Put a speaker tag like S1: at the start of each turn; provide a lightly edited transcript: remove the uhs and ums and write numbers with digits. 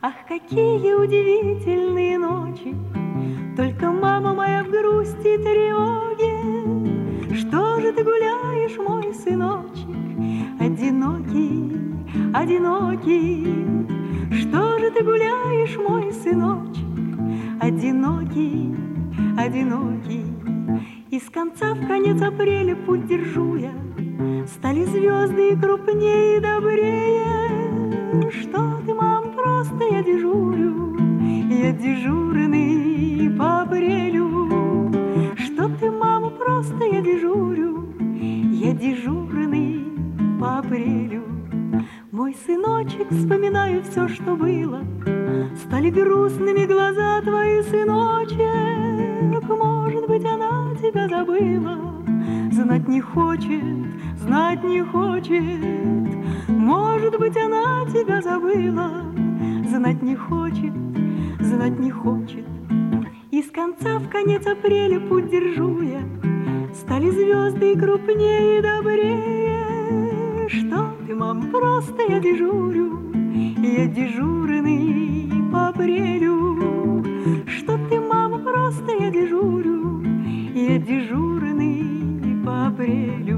S1: Ах, какие удивительные ночи! Только мама моя в грусти и тревоге. Что же ты гуляешь, мой сыночек, одинокий, одинокий? Что же ты гуляешь, мой сыночек, одинокий, одинокий? Из конца в конец апреля путь держу я, стали звезды и крупнее, и добрее. Что ты, мам, просто я дежурю, я дежурный по апрелю. Что ты, мама, просто я дежурю, я дежурный по апрелю. Мой сыночек, вспоминаю все, что было, стали грустными глаза твои, сыночек. Может быть, она тебя забыла, знать не хочет, знать не хочет. Может быть, она тебя забыла, знать не хочет, знать не хочет. Из конца в конец апреля путь держу я, стали звезды и крупнее, и добрее. Что ты, мам, просто я дежурю, я дежурный по апрелю. Что ты, мама, просто я дежурю, я дежурный по апрелю.